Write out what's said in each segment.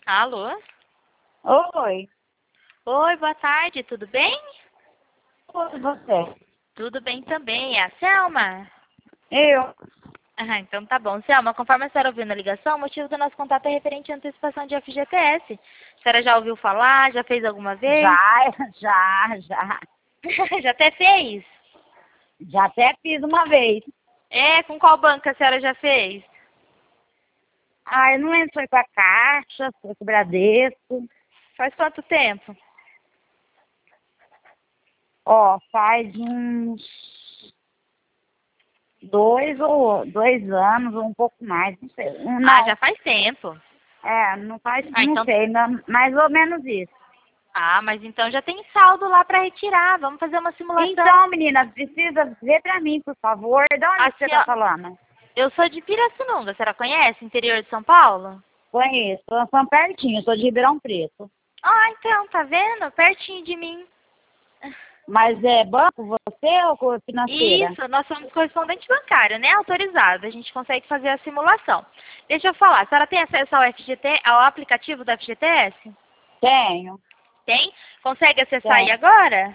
Alô? Oi, Oi, boa tarde, tudo bem? oi, você? Tudo bem também, é a Selma? Eu? Ah, então tá bom. Selma, conforme a senhora ouviu na ligação, o motivo do nosso contato é referente à antecipação de FGTS. A senhora já ouviu falar? Já fez alguma vez? Já, já. Já até fez? Já até fiz uma vez. É, com qual banco a senhora já fez? Ah, eu não lembro se foi com a Caixa, se foi com o Bradesco. Faz quanto tempo? Ó, faz uns 2 anos ou um pouco mais, não sei. Ah, Não, já faz tempo. não faz, Ah, não então... sei, mais ou menos isso. Ah, mas então já tem saldo lá para retirar. Vamos fazer uma simulação. Então, menina, precisa ver pra mim, por favor. De onde você Assim, tá ó, falando? eu sou de Pirassununga, a senhora conhece? Interior de São Paulo? Conheço, são pertinho, sou de Ribeirão Preto. Ah, então, tá vendo? Pertinho de mim. Mas é banco você ou financeira? Isso, nós somos correspondente bancário, né? Autorizado. A gente consegue fazer a simulação. Deixa eu falar, a senhora tem acesso ao FGT, ao aplicativo do FGTS? Tenho, Tem? Consegue acessar aí tenho. agora?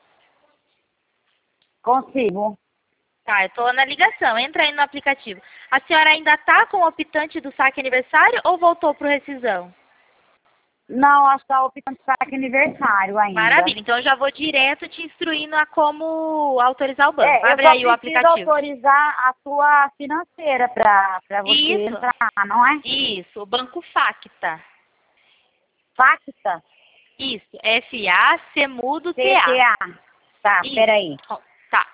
Consigo. Tá, eu tô na ligação. Entra aí no aplicativo. A senhora ainda tá com o optante do saque aniversário ou voltou pro rescisão? Não, acho que tá optando de saque aniversário ainda. Maravilha. Então eu já vou direto te instruindo a como autorizar o banco. Eu Abre só aí o preciso aplicativo. autorizar a sua financeira para você Isso, entrar, não é? isso, o Banco Facta. Facta? Isso, F-A-C mudo T-A. CTA. Tá, Isso. peraí. Ó, tá.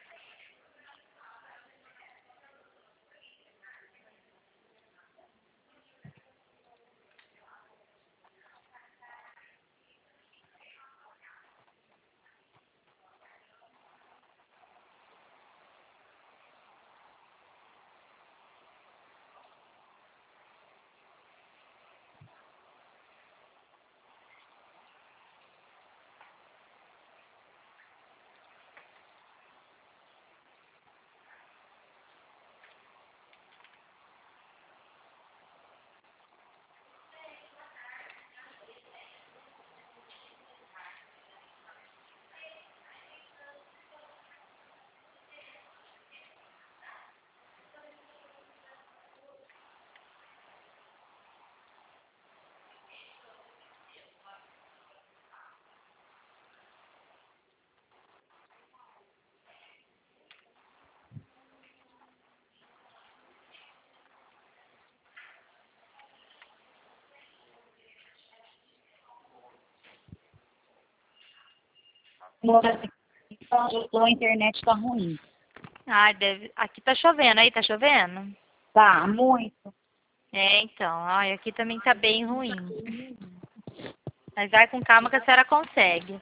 A internet tá ruim. Ai, deve... Aqui tá chovendo, aí tá chovendo? Tá, muito. É, então, ai, aqui também tá bem ruim. Mas vai com calma que a senhora consegue.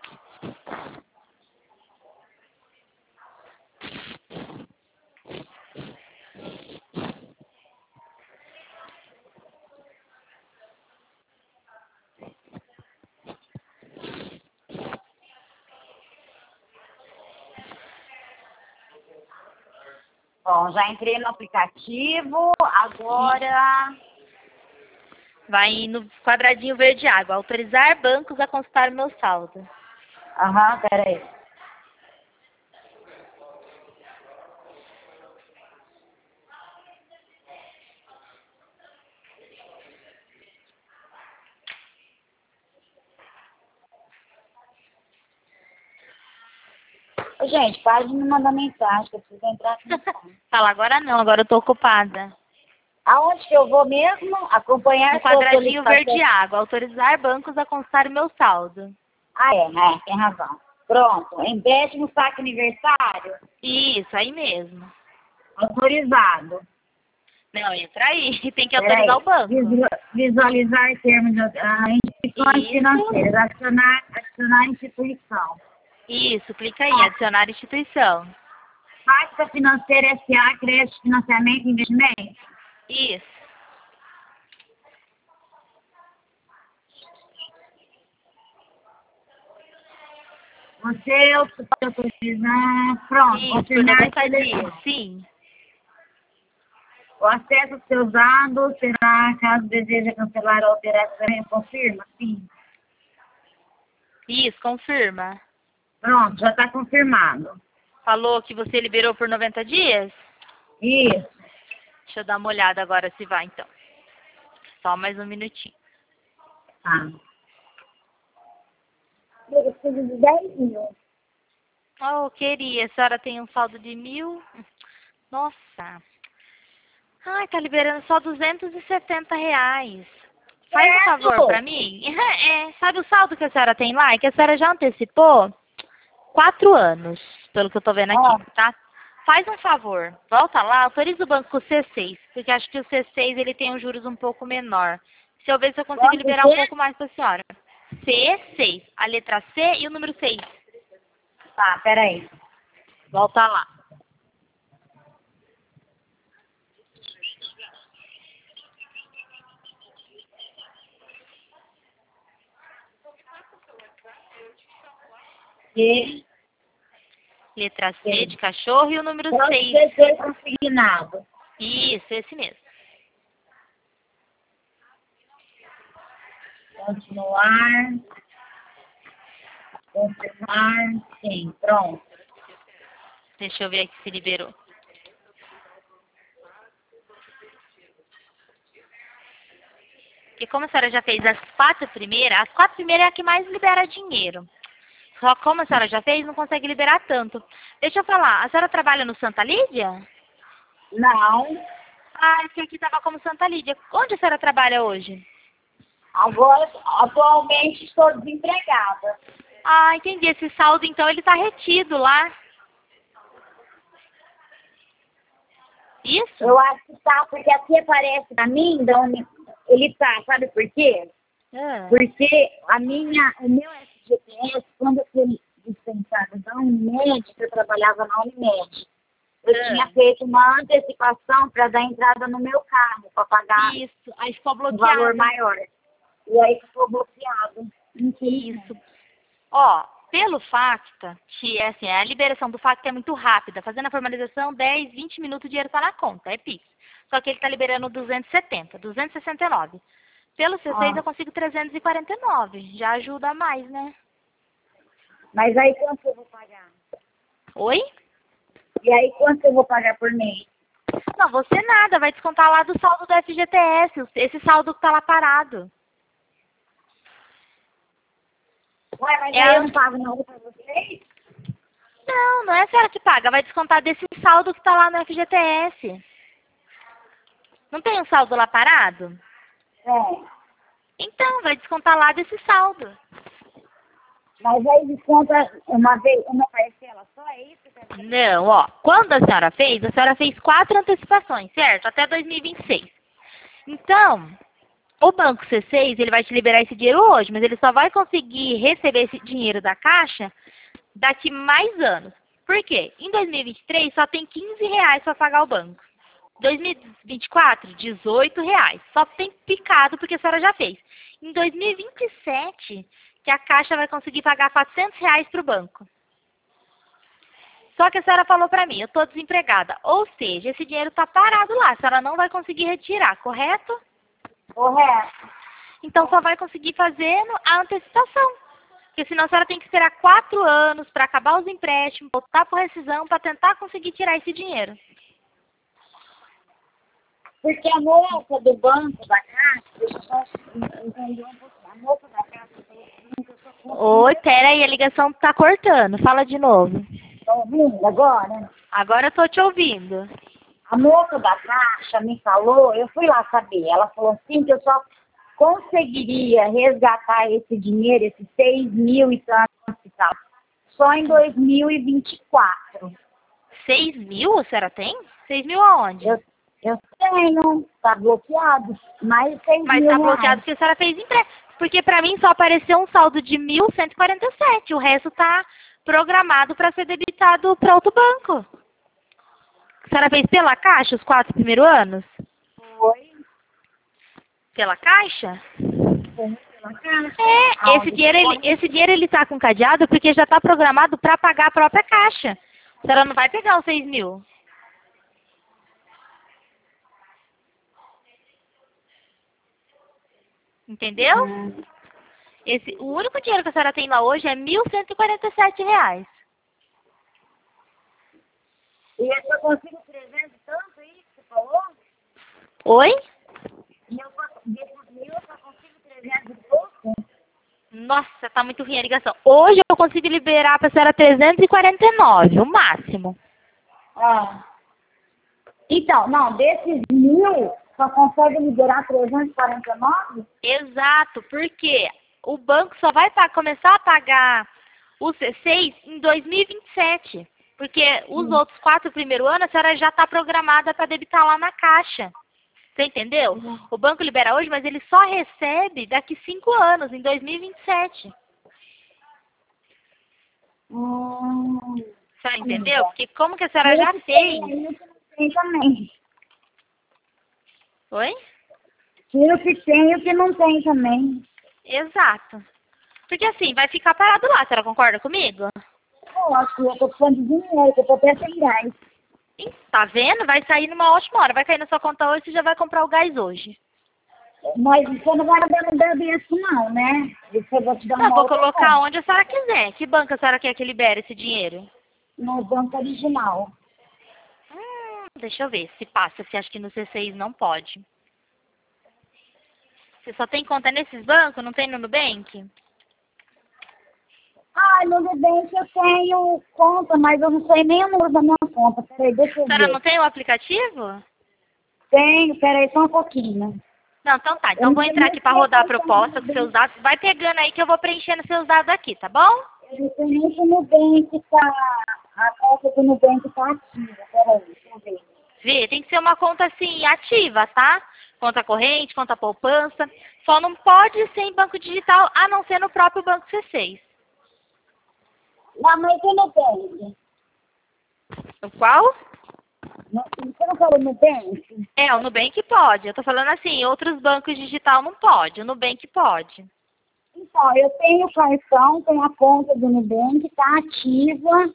Bom, já entrei no aplicativo, agora... Vai no quadradinho verde água. Autorizar bancos a consultar meu saldo. Aham, peraí. Ô, gente, para de me mandar mensagem, que eu preciso entrar aqui no site. Fala, agora não, agora eu tô ocupada. Aonde que eu vou mesmo? No Acompanhar sua quadradinho verde solicitação. água. Autorizar bancos a consultar meu saldo. Ah, tem razão. Pronto, empréstimo saque aniversário, Isso, aí mesmo. autorizado. Não, entra aí. Tem que autorizar o Peraí, banco. visualizar termos de instituições Isso. financeiras, adicionar instituição. Isso, clica aí, adicionar instituição. Pacta Financeira S.A., crédito, financiamento e investimento. Isso. Você pode autorizar, pronto, Isso, por confirmar a 90 seleção. dias. Sim. O acesso a seus dados será, caso deseja cancelar ou alterar, confirma? Sim. Isso, confirma. Pronto, já está confirmado. Falou que você liberou por 90 dias? Isso. Deixa eu dar uma olhada agora se vai, então. Só mais um minutinho. Tá. Eu preciso de 10 mil. Oh, queria. A senhora tem um saldo de 1.000? Nossa. Ai, tá liberando só R$ 270. Faz um favor pra mim. É, sabe o saldo que a senhora tem lá? É que a senhora já antecipou 4 anos, pelo que eu tô vendo aqui, tá? Faz um favor, volta lá, autoriza o banco com o C6, porque acho que o C6 ele tem os juros um pouco menor. Se eu ver se eu consigo liberar um pouco mais pra senhora. C6, a letra C e o número 6. Tá, peraí. Volta lá. E Letra C de cachorro e o número pode 6. ser consignado. Isso, esse mesmo. Continuar. Confirmar. Sim, pronto. Deixa eu ver aqui se liberou. Porque como a senhora já fez as 4 primeiras é a que mais libera dinheiro. Só como a senhora já fez, não consegue liberar tanto. Deixa eu falar, a senhora trabalha no Santa Lídia? Não. Ah, esse aqui estava como Santa Lídia. Onde a senhora trabalha hoje? Agora, atualmente, estou desempregada. Ah, entendi. Esse saldo, então, ele está retido lá. Isso? Eu acho que tá, porque aqui aparece pra mim, de onde ele tá, sabe por quê? Ah. Porque o meu FGTS, quando eu fui dispensada da Unimed, eu trabalhava na Unimed, eu tinha feito uma antecipação para dar entrada no meu carro, para pagar Isso, aí ficou um bloqueado. valor maior. E aí ficou bloqueado. Isso. Ó, pelo FACTA, que é assim, a liberação do FACTA é muito rápida. Fazendo a formalização, 10, 20 minutos o dinheiro está na conta, é PIX. Só que ele está liberando 269. Pelo C6 eu consigo 349. Já ajuda mais, né? Mas aí quanto eu vou pagar? Oi? E aí quanto eu vou pagar por mês? Não, você nada, vai descontar lá do saldo do FGTS, esse saldo que tá lá parado. Ué, mas É aí a- eu não pago nada pra vocês? Não, não é a senhora que paga, vai descontar desse saldo que tá lá no FGTS. Não tem um saldo lá parado? É. Então, vai descontar lá desse saldo. Mas aí desconta uma parcela só, é isso? Não, ó, quando a senhora fez 4 antecipações, certo? Até 2026. Então, o Banco C6, ele vai te liberar esse dinheiro hoje, mas ele só vai conseguir receber esse dinheiro da Caixa daqui mais anos. Por quê? Em 2023 só tem R$ 15 para pagar o banco. 2024, R$ 18. Só tem picado porque a senhora já fez. Em 2027, que a Caixa vai conseguir pagar R$ 400 para o banco. Só que a senhora falou para mim, eu estou desempregada. Ou seja, esse dinheiro está parado lá, a senhora não vai conseguir retirar, correto? Correto. Então só vai conseguir fazendo a antecipação. Porque senão a senhora tem que esperar 4 anos para acabar os empréstimos, voltar por rescisão para tentar conseguir tirar esse dinheiro. Porque a moça do banco da Caixa, deixa eu só entender um pouquinho. A moça da Caixa falou assim que eu só consigo. Oi, peraí, a ligação tá cortando. Fala de novo. Tá ouvindo agora? Agora eu tô te ouvindo. A moça da Caixa me falou, eu fui lá saber, ela falou assim que eu só conseguiria resgatar esse dinheiro, esses 6 mil e tantos e tal, só em 2024. 6 mil a senhora tem? 6 mil aonde? Eu tenho, tá bloqueado, mais 6 Mas mil tá reais. bloqueado porque a senhora fez empréstimo. Porque pra mim só apareceu um saldo de 1.147. O resto tá programado para ser debitado para outro banco. A senhora fez pela Caixa os 4 primeiros anos? Foi, Pela Caixa? foi pela Caixa. É, esse dinheiro ele tá com cadeado porque já tá programado para pagar a própria Caixa. A senhora não vai pegar os 6 mil. Entendeu? O único dinheiro que a senhora tem lá hoje é R$ 1.147. E eu só consigo 300 e tanto, aí que você falou? Oi? E eu só, desses 1.000 eu só consigo 300 e pouco? Nossa, tá muito ruim a ligação. Hoje eu consigo liberar pra senhora 349, o máximo. Ah. Então, não, desses 1.000, só consegue liberar 349? Exato, porque o banco só vai começar a pagar o C6 em 2027. Porque os outros 4 primeiros anos a senhora já está programada para debitar lá na Caixa. Você entendeu? O banco libera hoje, mas ele só recebe daqui 5 anos, em 2027. A senhora entendeu? Porque como que a senhora já fez? Tem também. Oi? Tira o que tem e o que não tem também. Exato. Porque assim, vai ficar parado lá, a senhora concorda comigo? Eu acho que eu tô precisando de dinheiro, que eu tô até sem gás. Tá vendo? Vai sair numa ótima hora. Vai cair na sua conta hoje, você já vai comprar o gás hoje. Mas você não vai me dar isso não, né? Isso eu vou te dar Não, uma vou outra colocar conta. onde a senhora quiser. Que banco a senhora quer que libere esse dinheiro? No banco original. Deixa eu ver se passa, se acha que no C6 não pode. Você só tem conta nesses bancos? Não tem no Nubank? Ah, no Nubank eu tenho conta, mas eu não sei nem o número da minha conta. Peraí, deixa A eu senhora ver. não tem o aplicativo? Tenho, peraí, só um pouquinho. Não, então tá. Então vou entrar aqui para rodar a proposta com seus dados. Vai pegando aí que eu vou preenchendo seus dados aqui, tá bom? Eu não sei nem se o Nubank tá... A conta do Nubank tá ativa. Peraí, deixa eu ver. Vê, tem que ser uma conta assim, ativa, tá? Conta corrente, conta poupança. Só não pode ser em banco digital, a não ser no próprio banco C6. Não, mas o Nubank? O qual? Você não falou Nubank? É, o Nubank pode. Eu tô falando assim, outros bancos digital não pode. O Nubank pode. Então, eu tenho o cartão, tenho a conta do Nubank, tá ativa.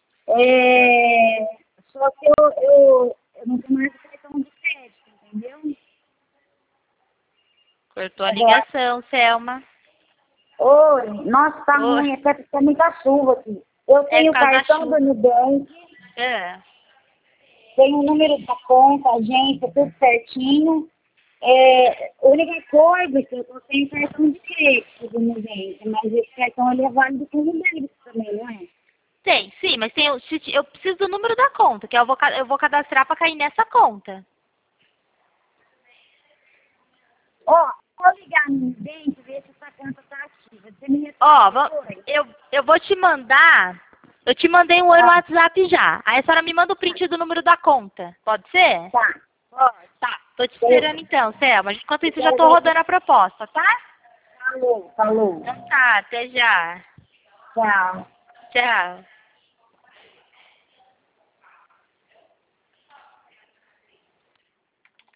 Só que eu não tenho mais o cartão de crédito, entendeu? Cortou a ligação, Selma. Oi, nossa, tá Oi. ruim, tá muita chuva aqui. Eu tenho o por causa da cartão chuva. do Nubank, É. tenho o número da conta, agência, tudo certinho. A única coisa que eu tô sem cartão de crédito do Nubank, mas esse cartão ele é válido com o Nubank também, não é? Tem, sim, mas eu preciso do número da conta, que eu vou cadastrar para cair nessa conta. Ó, vou ligar no Nubank e ver se essa conta tá ativa. Você me responde Ó, depois? eu vou te mandar. Eu te mandei um oi no WhatsApp já. Aí a senhora me manda o print do número da conta. Pode ser? Tá, pode. Tá, tô te esperando então, Selma. Enquanto isso, eu já tô rodando a proposta, tá? Falou. Então tá, até já. Tchau. Tchau.